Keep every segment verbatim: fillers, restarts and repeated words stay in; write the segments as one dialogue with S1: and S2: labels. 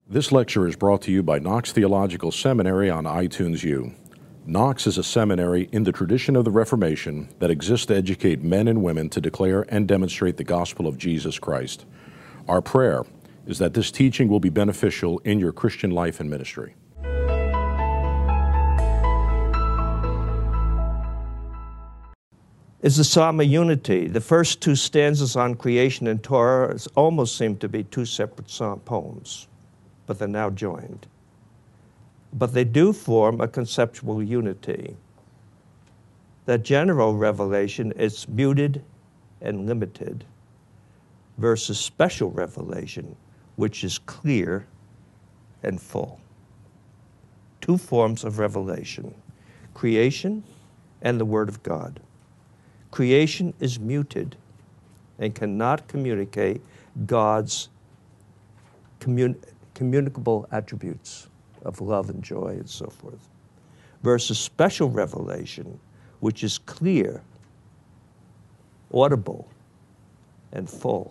S1: This lecture is brought to you by Knox Theological Seminary on iTunes U. Knox is a seminary in the tradition of the Reformation that exists to educate men and women to declare and demonstrate the gospel of Jesus Christ. Our prayer is that this teaching will be beneficial in your Christian life and ministry.
S2: Is the Psalm of Unity. The first two stanzas on creation and Torah almost seem to be two separate psalm poems, but they're now joined. But they do form a conceptual unity. That general revelation is muted and limited versus special revelation, which is clear and full. Two forms of revelation, creation and the Word of God. Creation is muted and cannot communicate God's commun- communicable attributes of love and joy and so forth, versus special revelation, which is clear, audible, and full.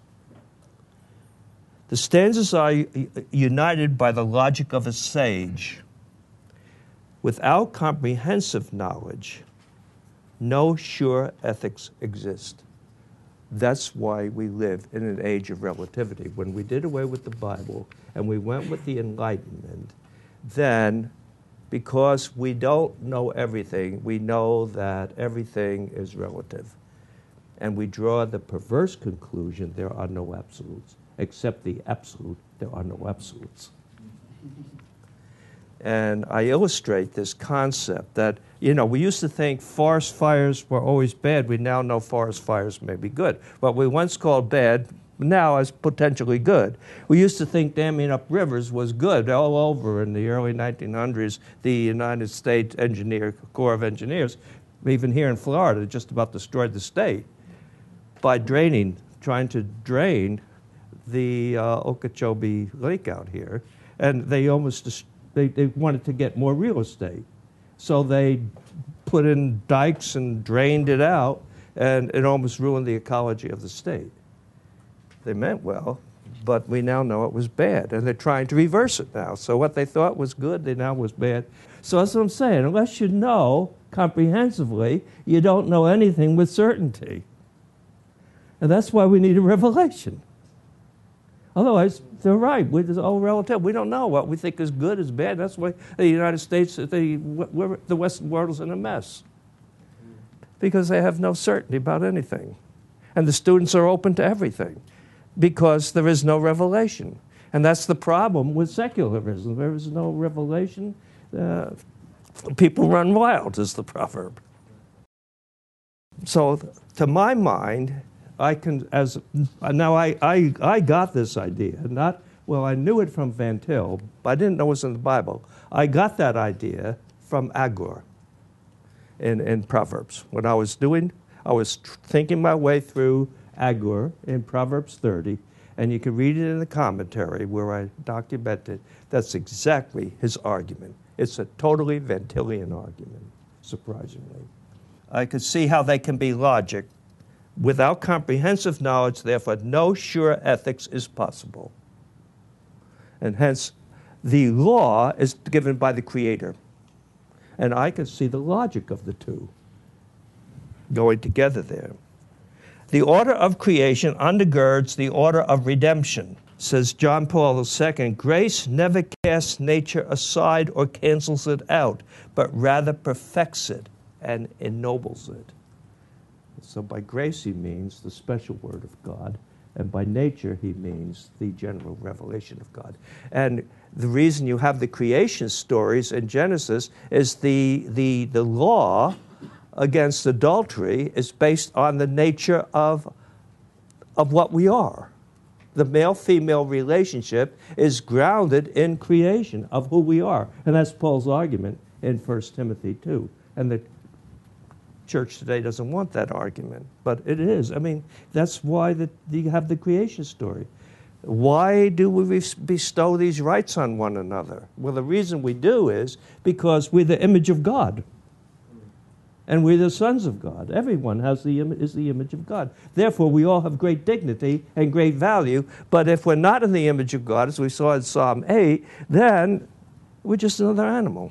S2: The stanzas are united by the logic of a sage. Without comprehensive knowledge, no sure ethics exist. That's why we live in an age of relativity. When we did away with the Bible and we went with the Enlightenment, then because we don't know everything, we know that everything is relative. And we draw the perverse conclusion there are no absolutes. Except the absolute, there are no absolutes. And I illustrate this concept that, you know, we used to think forest fires were always bad. We now know forest fires may be good. What we once called bad, now as potentially good. We used to think damming up rivers was good. All over in the early nineteen hundreds, the United States Engineer, Corps of Engineers, even here in Florida, just about destroyed the state by draining, trying to drain the uh, Okeechobee Lake out here. And they almost destroyed They, they wanted to get more real estate. So they put in dikes and drained it out, and it almost ruined the ecology of the state. They meant well, but we now know it was bad, and they're trying to reverse it now. So what they thought was good, they now was bad. So that's what I'm saying. Unless you know comprehensively, you don't know anything with certainty. And that's why we need a revelation. Otherwise, they're right. It's all relative. We don't know what we think is good is bad. That's why the United States, the, the Western world is in a mess. Because they have no certainty about anything. And the students are open to everything because there is no revelation. And that's the problem with secularism. There is no revelation. Uh, people run wild, is the proverb. So, to my mind, I can, as now I, I, I got this idea, not, well, I knew it from Van Til, but I didn't know it was in the Bible. I got that idea from Agur in, in Proverbs. When I was doing, I was tr- thinking my way through Agur in Proverbs thirty, and you can read it in the commentary where I documented that's exactly his argument. It's a totally Van Tilian argument, surprisingly. I could see how they can be logic. Without comprehensive knowledge, therefore, no sure ethics is possible. And hence, the law is given by the Creator. And I can see the logic of the two going together there. The order of creation undergirds the order of redemption. Says John Paul the Second, grace never casts nature aside or cancels it out, but rather perfects it and ennobles it. So by grace he means the special word of God, and by nature he means the general revelation of God. And the reason you have the creation stories in Genesis is the, the, the law against adultery is based on the nature of, of what we are. The male-female relationship is grounded in creation of who we are. And that's Paul's argument in First Timothy two. And the church today doesn't want that argument, but it is. I mean, that's why the, you have the creation story. Why do we bestow these rights on one another? Well, the reason we do is because we're the image of God. And we're the sons of God. Everyone has the Im- is the image of God. Therefore, we all have great dignity and great value. But if we're not in the image of God, as we saw in Psalm eight, then we're just another animal.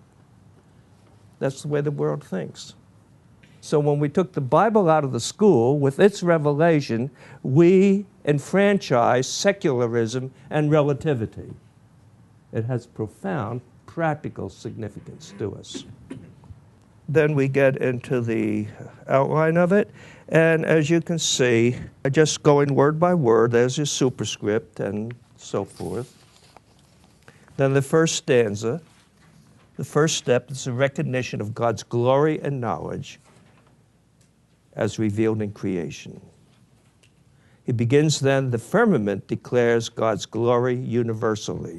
S2: That's the way the world thinks. So when we took the Bible out of the school with its revelation, we enfranchise secularism and relativity. It has profound practical significance to us. Then we get into the outline of it. And as you can see, just going word by word, there's your superscript and so forth. Then the first stanza, the first step is the recognition of God's glory and knowledge as revealed in creation. He begins then, the firmament declares God's glory universally.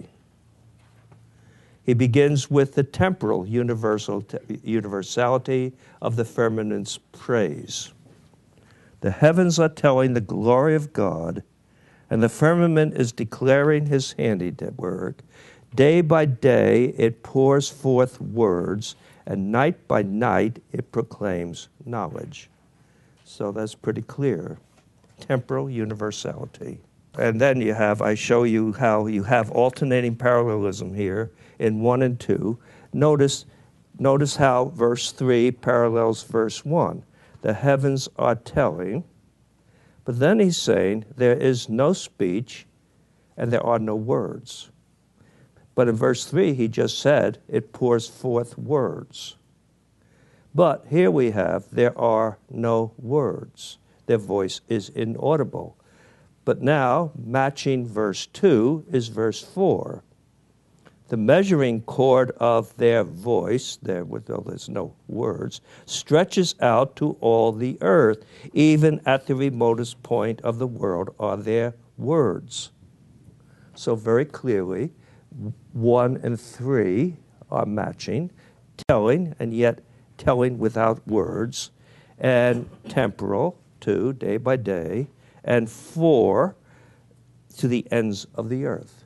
S2: He begins with the temporal universal, universality of the firmament's praise. The heavens are telling the glory of God, and the firmament is declaring his handiwork. Day by day it pours forth words, and night by night it proclaims knowledge. So that's pretty clear. Temporal universality. And then you have, I show you how you have alternating parallelism here in one and two. Notice, notice how verse three parallels verse one. The heavens are telling, but then he's saying there is no speech and there are no words. But in verse three, he just said it pours forth words. But here we have, there are no words. Their voice is inaudible. But now, matching verse two is verse four. The measuring cord of their voice, there, though there's no words, stretches out to all the earth. Even at the remotest point of the world are there words. So very clearly, one and three are matching, telling, and yet telling without words, and temporal, two, day by day, and four, to the ends of the earth.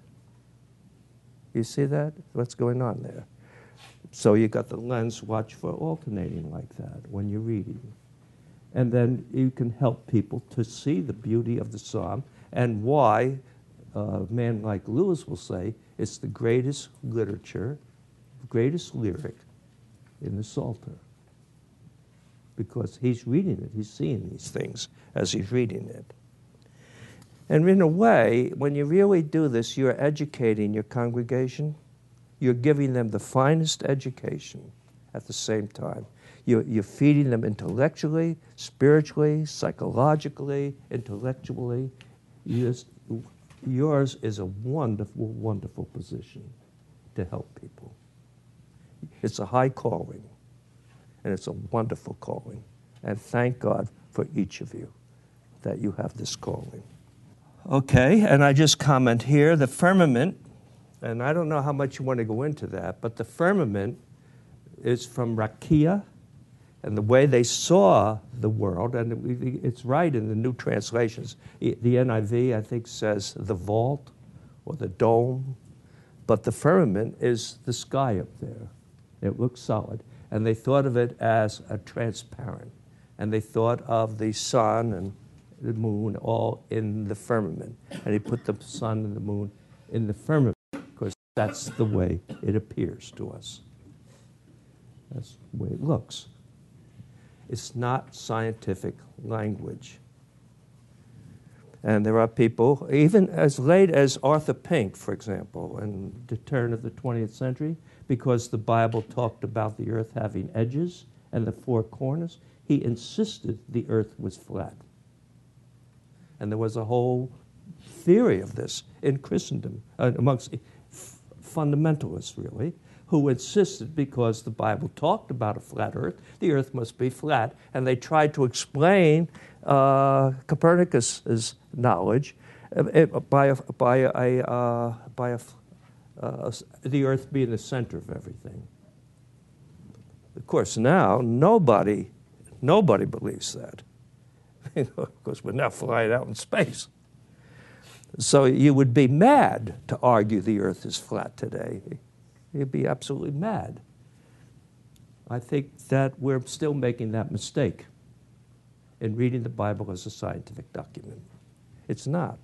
S2: You see that? What's going on there? So you got the lens, watch for alternating like that when you're reading. And then you can help people to see the beauty of the psalm and why a man like Lewis will say it's the greatest literature, greatest lyric in the Psalter. Because he's reading it, he's seeing these things as he's reading it. And in a way, when you really do this, you're educating your congregation. You're giving them the finest education at the same time. You're, you're feeding them intellectually, spiritually, psychologically, intellectually. You just, yours is a wonderful, wonderful position to help people. It's a high calling, and it's a wonderful calling. And thank God for each of you that you have this calling. Okay, and I just comment here, the firmament, and I don't know how much you want to go into that, but the firmament is from Rakia, and the way they saw the world, and it's right in the new translations. The N I V, I think, says the vault or the dome, but the firmament is the sky up there. It looks solid. And they thought of it as a transparent, and they thought of the sun and the moon all in the firmament. And he put the sun and the moon in the firmament because that's the way it appears to us. That's the way it looks. It's not scientific language. And there are people, even as late as Arthur Pink, for example, in the turn of the twentieth century, because the Bible talked about the earth having edges and the four corners, he insisted the earth was flat. And there was a whole theory of this in Christendom, uh, amongst f- fundamentalists, really, who insisted because the Bible talked about a flat earth, the earth must be flat. And they tried to explain uh, Copernicus's knowledge uh, by a, by a, uh, by a, uh, the earth being the center of everything. Of course, now nobody, nobody believes that. Of course, we're now flying out in space. So you would be mad to argue the earth is flat today. You'd be absolutely mad. I think that we're still making that mistake in reading the Bible as a scientific document. It's not.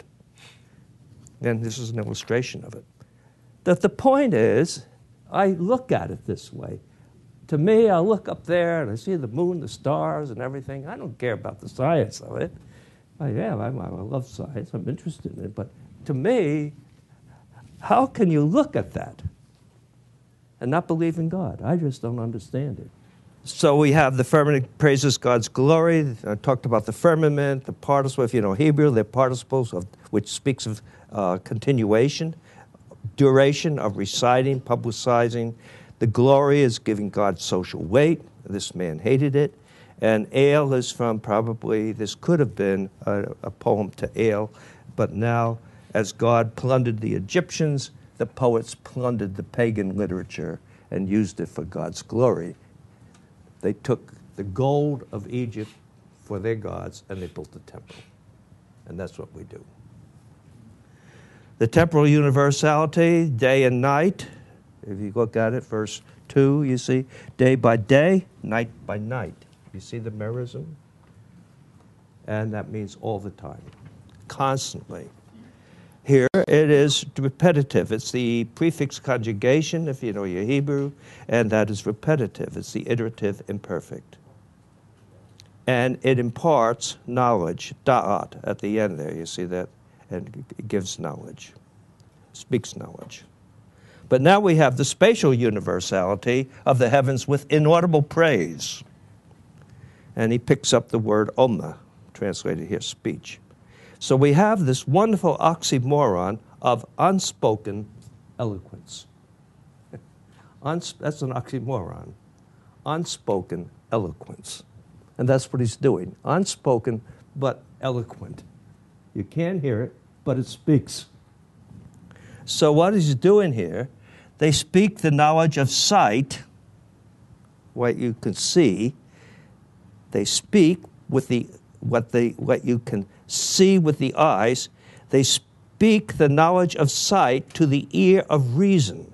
S2: And this is an illustration of it. That the point is, I look at it this way. To me, I look up there and I see the moon, the stars, and everything. I don't care about the science of it. I am. I, I love science. I'm interested in it. But to me, how can you look at that and not believe in God? I just don't understand it. So we have the firmament praises God's glory. I talked about the firmament, the participle. If you know Hebrew, they're participles, of, which speaks of uh, continuation, duration of reciting, publicizing. The glory is giving God social weight. This man hated it. And Ale is from probably, this could have been a, a poem to Ale, but now as God plundered the Egyptians, the poets plundered the pagan literature and used it for God's glory. They took the gold of Egypt for their gods and they built the temple. And that's what we do. The temporal universality, day and night. If you look at it, verse two, you see day by day, night by night. You see the merism? And that means all the time, constantly. Here it is repetitive. It's the prefix conjugation, if you know your Hebrew, and that is repetitive. It's the iterative imperfect. And it imparts knowledge, da'at, at the end there. You see that? And it gives knowledge, speaks knowledge. But now we have the spatial universality of the heavens with inaudible praise. And he picks up the word oma, translated here, speech. So we have this wonderful oxymoron of unspoken eloquence. Uns- that's an oxymoron. Unspoken eloquence. And that's what he's doing. Unspoken, but eloquent. You can't hear it, but it speaks. So what he's doing here, they speak the knowledge of sight, what you can see. They speak with the what they what you can see with the eyes. They speak the knowledge of sight to the ear of reason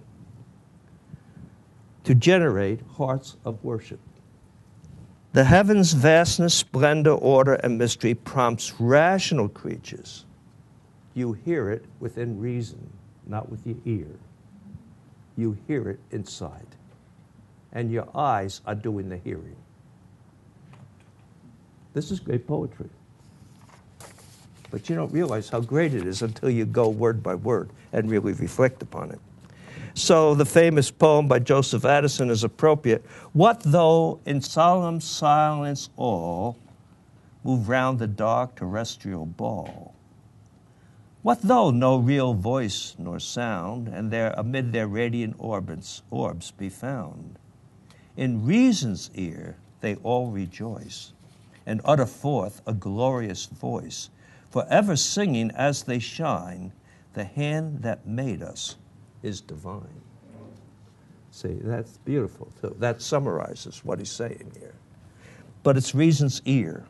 S2: to generate hearts of worship. The heavens' vastness, splendor, order, and mystery prompts rational creatures. You hear it within reason, not with your ear. You hear it inside. And your eyes are doing the hearing. This is great poetry. But you don't realize how great it is until you go word by word and really reflect upon it. So the famous poem by Joseph Addison is appropriate. What though in solemn silence all move round the dark terrestrial ball? What though no real voice nor sound, and there amid their radiant orbits, orbs be found? In reason's ear they all rejoice, and utter forth a glorious voice, forever singing as they shine, the hand that made us is divine. See, that's beautiful too. That summarizes what he's saying here. But it's reason's ear.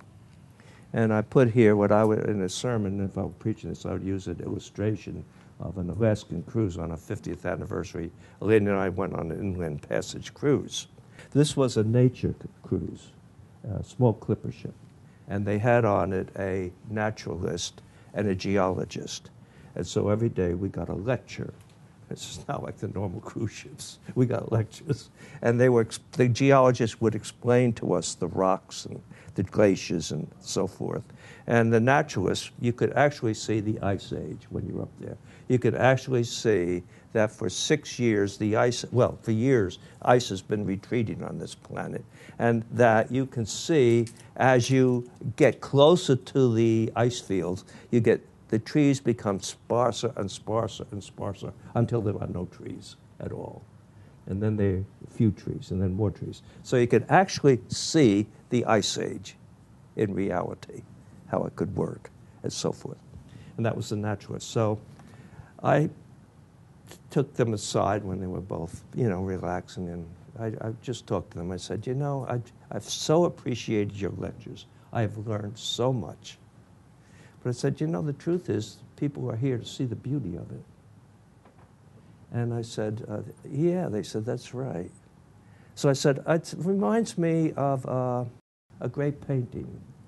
S2: And I put here what I would, in a sermon, if I were preaching this, I would use an illustration of an Alaskan cruise on our fiftieth anniversary. Elaine and I went on an inland passage cruise. This was a nature cruise, a small clipper ship. And they had on it a naturalist and a geologist. And so every day we got a lecture. It's not like the normal cruise ships. We got lectures. And they were, the geologists would explain to us the rocks and the glaciers and so forth. And the naturalists, you could actually see the ice age when you're up there. You could actually see that for six years, the ice, well, for years, ice has been retreating on this planet. And that you can see as you get closer to the ice fields, you get the trees become sparser and sparser and sparser until there are no trees at all. And then there are a few trees, and then more trees. So you could actually see the ice age in reality, how it could work, and so forth. And that was the naturalist. So I took them aside when they were both, you know, relaxing, and I, I just talked to them. I said, you know, I, I've so appreciated your lectures. I have learned so much. But I said, you know, the truth is, people are here to see the beauty of it. And I said, uh, yeah, they said, that's right. So I said, it reminds me of uh, a great painting,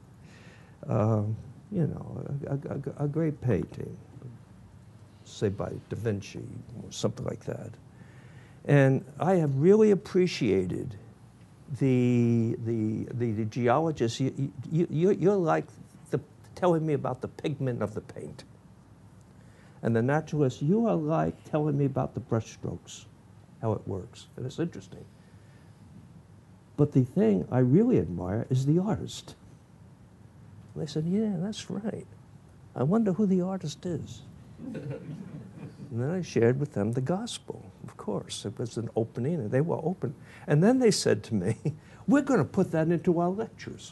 S2: uh, you know, a, a, a great painting, say by Da Vinci or something like that. And I have really appreciated the, the, the, the geologists. You, you, you, you're like the, telling me about the pigment of the paint. And the naturalists, you are like telling me about the brush strokes, how it works. And it's interesting. But the thing I really admire is the artist. And they said, yeah, that's right. I wonder who the artist is. And then I shared with them the gospel, of course. It was an opening, and they were open. And then they said to me, we're going to put that into our lectures.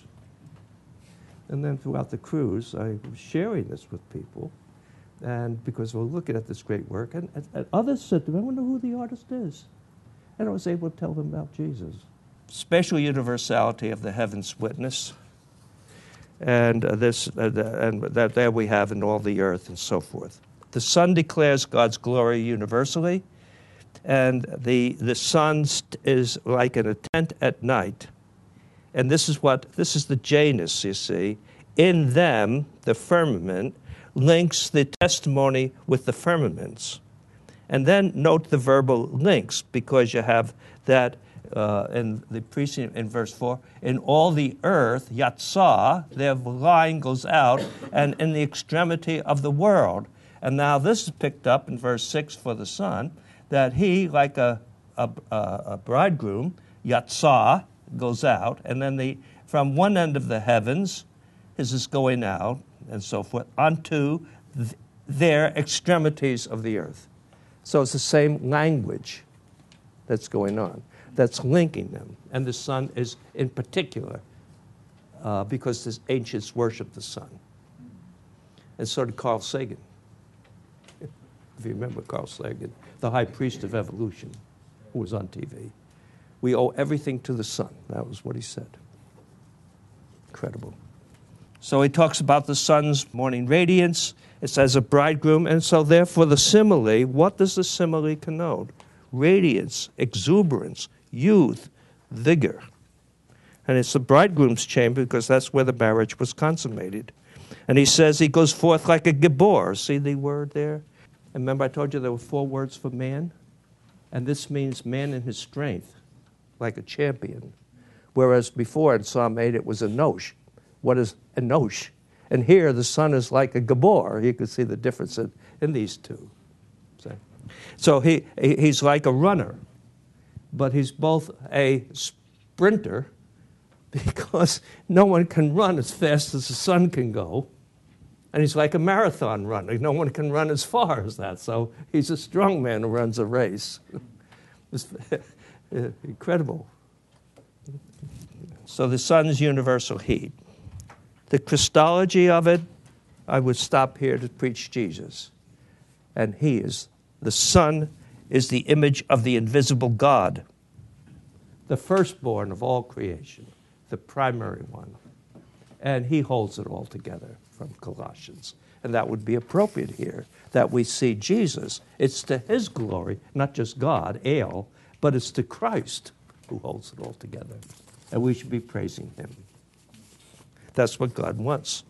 S2: And then throughout the cruise, I was sharing this with people. And because we're looking at this great work, and, and others said to me, I wonder who the artist is. And I was able to tell them about Jesus. Spatial universality of the heavens witness. And uh, this, uh, the, and that there we have in all the earth and so forth. The sun declares God's glory universally, and the the sun is like in a tent at night. And this is what this is the Janus, you see. In them, the firmament links the testimony with the firmaments. And then note the verbal links, because you have that uh, in the preceding, in verse four, in all the earth, yatsah, their line goes out, and in the extremity of the world. And now this is picked up in verse six for the sun, that he, like a, a, a bridegroom, yatsah, goes out, and then the from one end of the heavens, his is going out, and so forth, unto th- their extremities of the earth. So it's the same language that's going on, that's linking them. And the sun is in particular, uh, because the ancients worshiped the sun. And so did Carl Sagan. If you remember Carl Sagan, the high priest of evolution, who was on T V. We owe everything to the sun. That was what he said. Incredible. So he talks about the sun's morning radiance. It says a bridegroom. And so therefore the simile, what does the simile connote? Radiance, exuberance, youth, vigor. And it's the bridegroom's chamber because that's where the marriage was consummated. And he says he goes forth like a gibor. See the word there? And remember I told you there were four words for man? And this means man in his strength, like a champion. Whereas before in Psalm eight it was enosh. What is enosh? And here the sun is like a gibor. You can see the difference in, in these two. So, so he, he he's like a runner, but he's both a sprinter because no one can run as fast as the sun can go. And he's like a marathon runner. No one can run as far as that. So he's a strong man who runs a race. It's incredible. So the sun's universal heat. The Christology of it, I would stop here to preach Jesus. And he is, the sun is the image of the invisible God, the firstborn of all creation, the primary one. And he holds it all together from Colossians. And that would be appropriate here, that we see Jesus. It's to his glory, not just God, El, but it's to Christ who holds it all together. And we should be praising him. That's what God wants.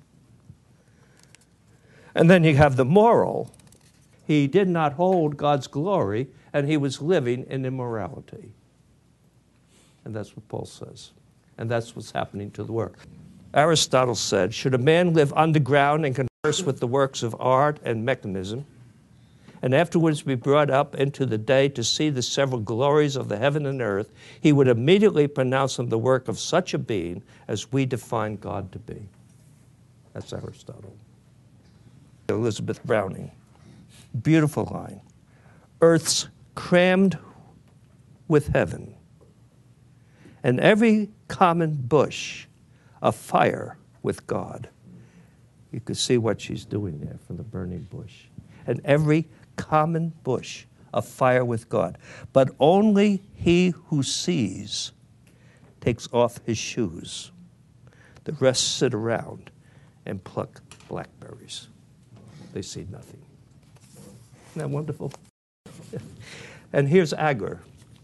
S2: And then you have the moral. He did not hold God's glory, and he was living in immorality. And that's what Paul says. And that's what's happening to the work. Aristotle said, should a man live underground and converse with the works of art and mechanism, and afterwards be brought up into the day to see the several glories of the heaven and earth, he would immediately pronounce them the work of such a being as we define God to be. That's Aristotle. Elizabeth Browning. Beautiful line. Earth's crammed with heaven, and every common bush afire with God. You could see what she's doing there from the burning bush. And every common bush afire with God. But only he who sees takes off his shoes. The rest sit around and pluck blackberries. They see nothing. Isn't that wonderful? And here's Agur.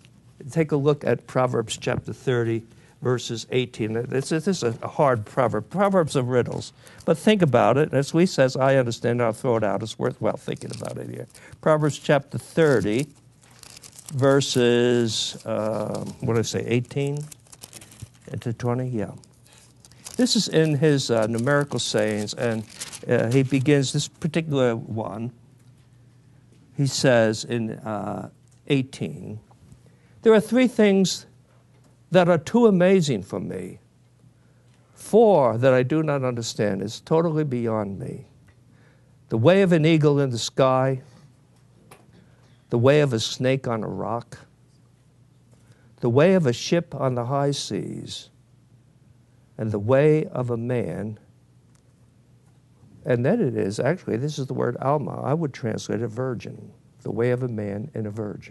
S2: take a look at Proverbs chapter thirty, verses eighteen. This is a hard proverb. Proverbs are riddles. But think about it. As Lee says, I understand. I'll throw it out. It's worthwhile thinking about it here. Proverbs chapter thirty, verses, uh, what did I say, eighteen to twenty? Yeah. This is in his uh, numerical sayings, and uh, he begins this particular one. He says in uh, eighteen, there are three things that are too amazing for me. Four that I do not understand is totally beyond me. The way of an eagle in the sky, the way of a snake on a rock, the way of a ship on the high seas, and the way of a man. And then it is, actually, this is the word alma. I would translate it virgin, the way of a man and a virgin.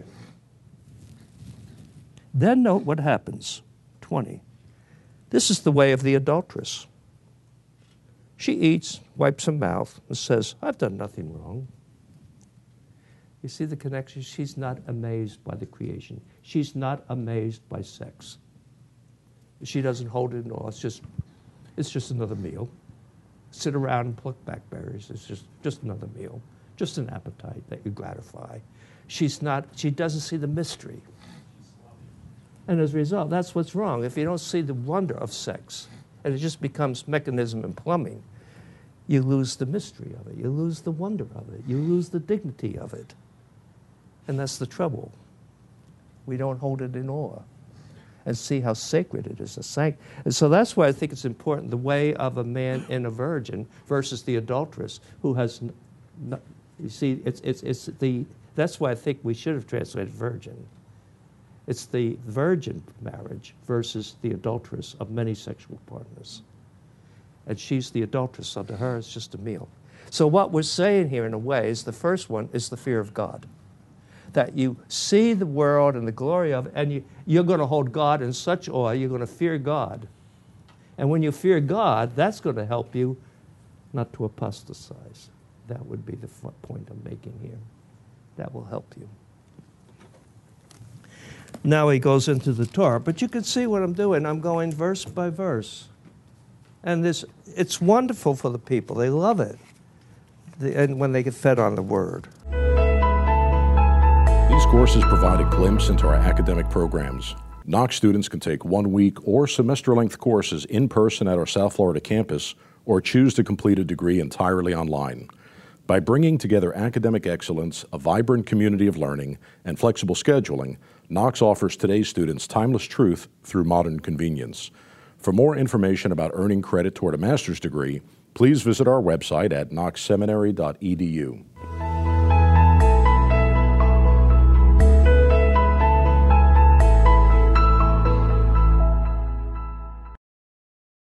S2: Then note what happens. twenty. This is the way of the adulteress. She eats, wipes her mouth, and says, I've done nothing wrong. You see the connection? She's not amazed by the creation. She's not amazed by sex. She doesn't hold it in awe. It's just, it's just another meal. Sit around and pluck blackberries. It's just, just another meal. Just an appetite that you gratify. She's not, she doesn't see the mystery. And as a result, that's what's wrong. If you don't see the wonder of sex, and it just becomes mechanism and plumbing, you lose the mystery of it. You lose the wonder of it. You lose the dignity of it. And that's the trouble. We don't hold it in awe and see how sacred it is. And so that's why I think it's important, the way of a man and a virgin versus the adulteress who has, no, you see, it's, it's, it's the, that's why I think we should have translated virgin. It's the virgin marriage versus the adulteress of many sexual partners. And she's the adulteress, so to her it's just a meal. So what we're saying here in a way is the first one is the fear of God. That you see the world and the glory of it, and you, you're going to hold God in such awe, you're going to fear God. And when you fear God, that's going to help you not to apostatize. That would be the point I'm making here. That will help you. Now he goes into the Torah, but you can see what I'm doing. I'm going verse by verse. And this, it's wonderful for the people. They love it. The, and when they get fed on the Word.
S1: These courses provide a glimpse into our academic programs. Knox students can take one-week or semester-length courses in person at our South Florida campus or choose to complete a degree entirely online. By bringing together academic excellence, a vibrant community of learning, and flexible scheduling, Knox offers today's students timeless truth through modern convenience. For more information about earning credit toward a master's degree, please visit our website at knox seminary dot e d u.